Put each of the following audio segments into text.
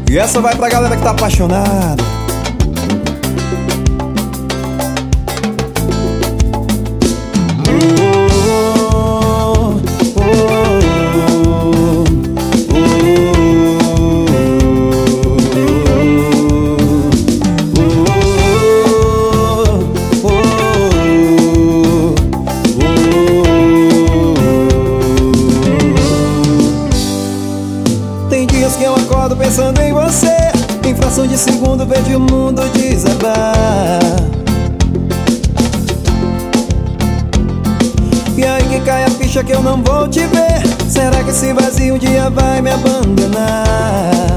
E essa vai pra galera que tá apaixonada. Tem dias que eu acordo pensando em você, em fração de segundo vejo o mundo desabar. E aí que cai a ficha que eu não vou te ver. Será que esse vazio um dia vai me abandonar?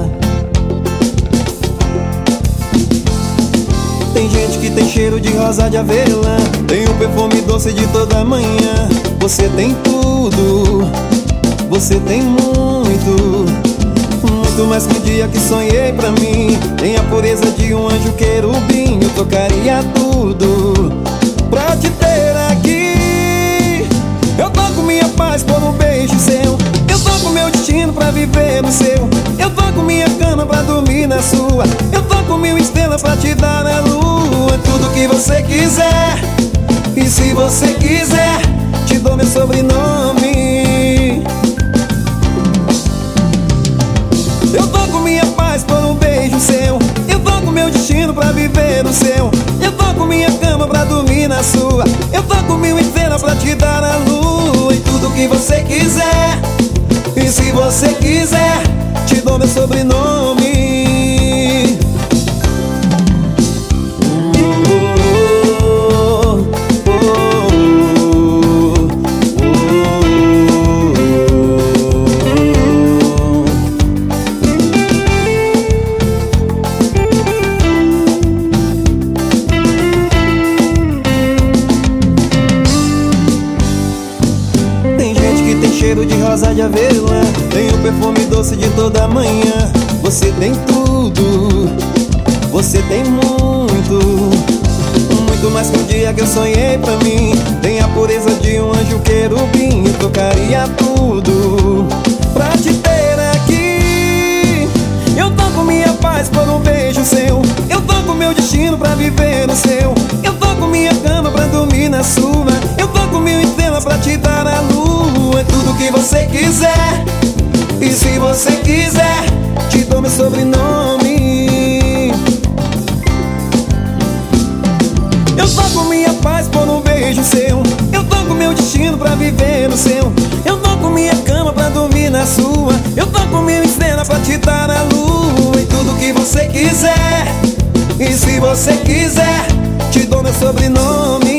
Tem gente que tem cheiro de rosa de avelã, tem o perfume doce de toda manhã. Você tem tudo, você tem muito, muito mais que o dia que sonhei pra mim. Tem a pureza de um anjo querubim. Eu tocaria tudo pra te ter aqui. Eu toco minha paz por um beijo seu. Eu toco meu destino pra viver no seu. Eu toco minha cama pra dormir na sua. Eu toco mil estrelas pra te dar na lua. Tudo que você quiser. E se você quiser, te dou meu sobrenome. Eu toco minha paz por um beijo seu. Eu toco meu destino pra viver no seu. Eu toco minha cama pra dormir na sua. Eu toco mil estrelas pra te dar a lua. E tudo que você quiser. E se você quiser, te dou meu sobrenome. Cheiro de rosa de avelã, tem o perfume doce de toda manhã. Você tem tudo, você tem muito, muito mais que um dia que eu sonhei pra mim. Tem a pureza de um anjo querubim. Eu tocaria tudo pra te ter aqui. Eu toco minha paz por um beijo seu. Eu toco meu destino pra viver no seu. Eu toco minha cama pra dormir na sua. Eu toco mil estrelas pra te dar a lua. É tudo que você quiser. E se você quiser, te dou meu sobrenome. Eu toco minha paz por um beijo seu. Eu toco meu destino pra viver no seu. Eu toco minha cama pra dormir na sua. Eu toco mil estrelas pra te dar a lua. E tudo que você quiser. E se você quiser, te dou meu sobrenome.